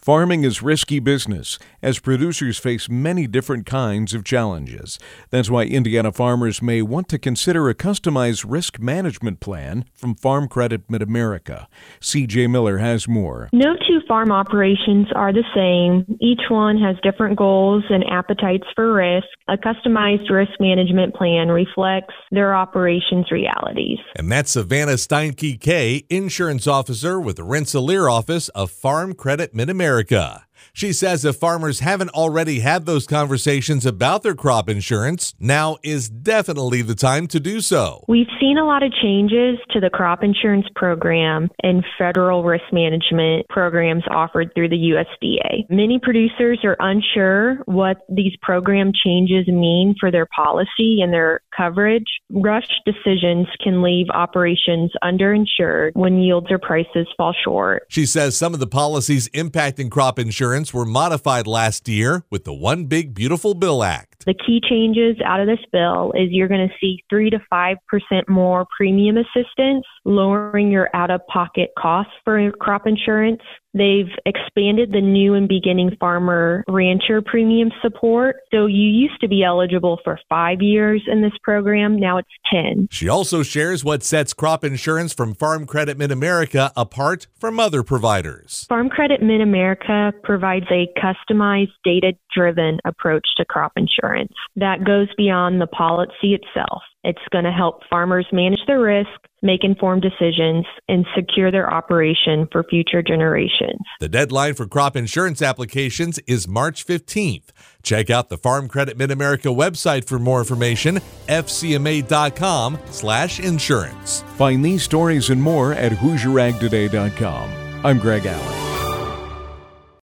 Farming is risky business as producers face many different kinds of challenges. That's why Indiana farmers may want to consider a customized risk management plan from Farm Credit Mid-America. C.J. Miller has more. No two farm operations are the same. Each one has different goals and appetites for risk. A customized risk management plan reflects their operations realities. And that's Savannah Steinke Kay, insurance officer with the Rensselaer office of Farm Credit Mid-America. She says if farmers haven't already had those conversations about their crop insurance, now is definitely the time to do so. We've seen a lot of changes to the crop insurance program and federal risk management programs offered through the USDA. Many producers are unsure what these program changes mean for their policy and their coverage. Rushed decisions can leave operations underinsured when yields or prices fall short. She says some of the policies impacting crop insurance were modified last year with the One Big Beautiful Bill Act. The key changes out of this bill is you're going to see 3 to 5% more premium assistance, lowering your out-of-pocket costs for crop insurance. They've expanded the new and beginning farmer rancher premium support. So you used to be eligible for 5 years in this program. Now it's 10. She also shares what sets crop insurance from Farm Credit Mid-America apart from other providers. Farm Credit Mid-America provides a customized, data-driven approach to crop insurance that goes beyond the policy itself. It's going to help farmers manage their risk, make informed decisions, and secure their operation for future generations. The deadline for crop insurance applications is March 15th. Check out the Farm Credit Mid-America website for more information, fcma.com/insurance. Find these stories and more at HoosierAgToday.com. I'm Greg Allen.